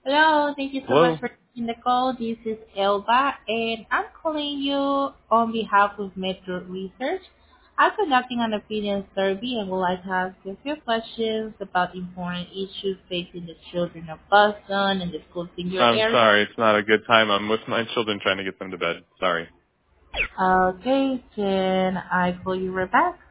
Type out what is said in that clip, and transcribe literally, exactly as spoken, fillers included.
Hello, thank you so much Hello? for taking the call. This is Elba, and I'm calling you on behalf of Metro Research. I'm conducting an opinion survey and would like to ask you a few questions about important issues facing the children of Boston and the schools in your I'm area. sorry, it's not a good time. I'm with my children trying to get them to bed. Sorry. Okay, can I call you right back?